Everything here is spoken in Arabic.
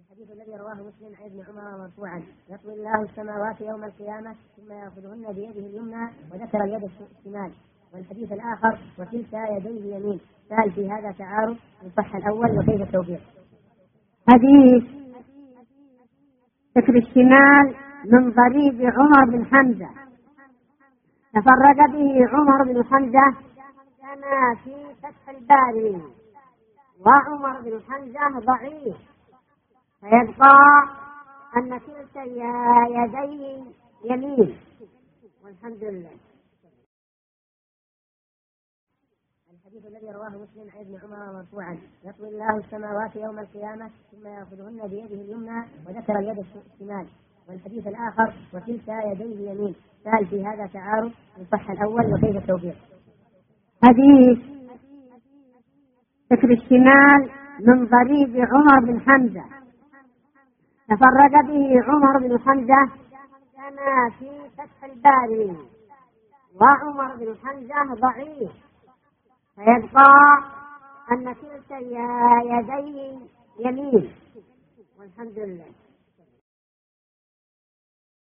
الحديث الذي رواه مسلم عن ابن عمر مرفوعا: يطوي الله السماوات يوم القيامة ثم يأخذهن بيده اليمنى، وذكر اليد الشمال. والحديث الآخر: وكلتا يديه يمين. سأل في هذا تعارض، إن صح الأول وكيف التوفيق؟ حديث ذكر الشمال من طريق عمر بن حمزة، تفرد به عمر بن حمزة كما في فتح الباري، وعمر بن حمزة ضعيف، فيبقى أن كلتا يديه يمين، والحمد لله. الحديث الذي رواه مسلم عن ابن عمر مرفوعا: يطوي الله السماوات يوم القيامة ثم يأخذهن بيده اليمنى، وذكر اليد الشمال. والحديث الآخر: وكلتا يديه يمين. سأل في هذا تعارض، إن صح الأول وكيف التوفيق؟ حديث ذكر الشمال من طريق عمر بن حمزة، تفرد به عمر بن حمزة كما في فتح الباري، وعمر بن حمزة ضعيف، فيبقى أن كلتا يديه يمين، والحمد لله.